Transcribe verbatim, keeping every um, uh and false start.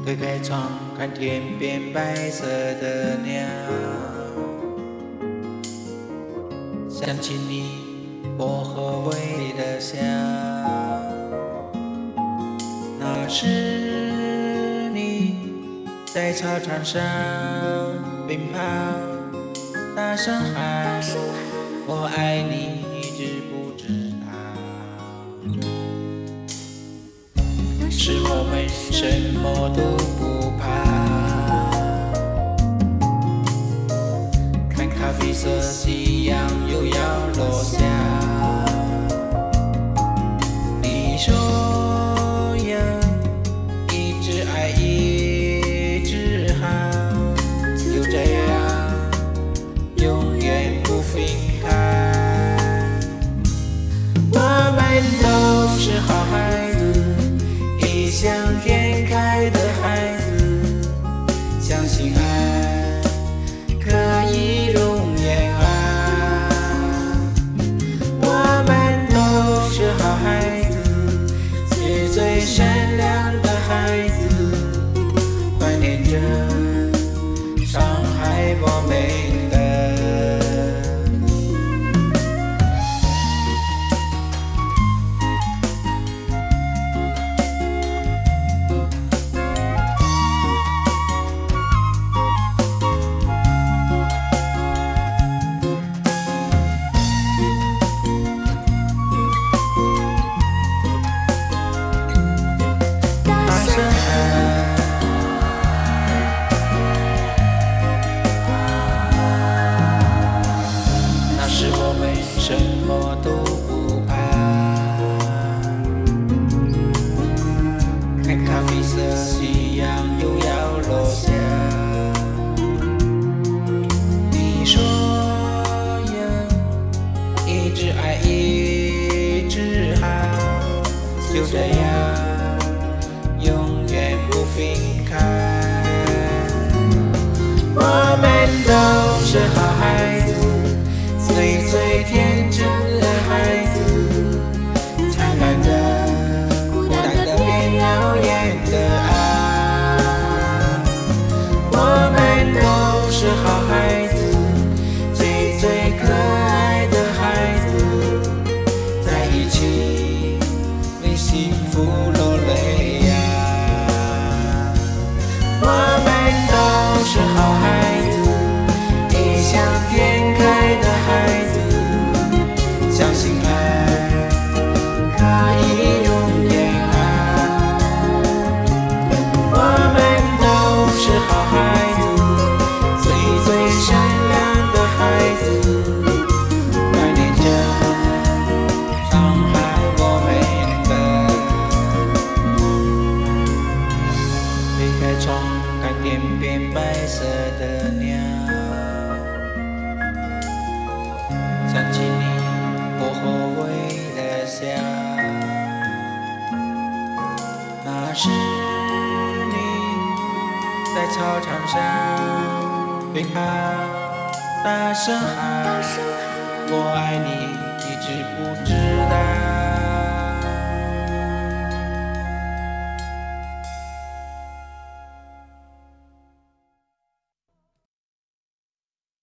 推开窗，看天边白色的鸟，想起你薄荷味的香。那是你在操场上奔跑，大声喊我爱你，你知不知道？是我们什么都不怕，看咖啡色夕阳又要落下。你说要一直爱一直好，就这样永远不分开。我们都是好孩子，异想天开的孩子，相信爱可以永远啊。我们都是好孩子，是最善良的孩子，怀念着伤害我们的。什么都不怕，看咖啡色夕阳又要落下。你说要一直爱一直好，就这样永远不分开。我们都是好孩子，最最天真的孩子，灿烂的、孤单的变耀眼的爱。我们都是好孩子，最最可爱的孩子，在一起为幸福落泪呀。我们都是好孩子，异想天开的孩子，相信爱可以永远啊。我们都是好孩子，最最善良的孩子，怀念着伤害我们的。推开窗，看天边白色的鸟，想起你薄荷味的香。那是你在操场上奔跑，大声喊我爱你，你知不知道？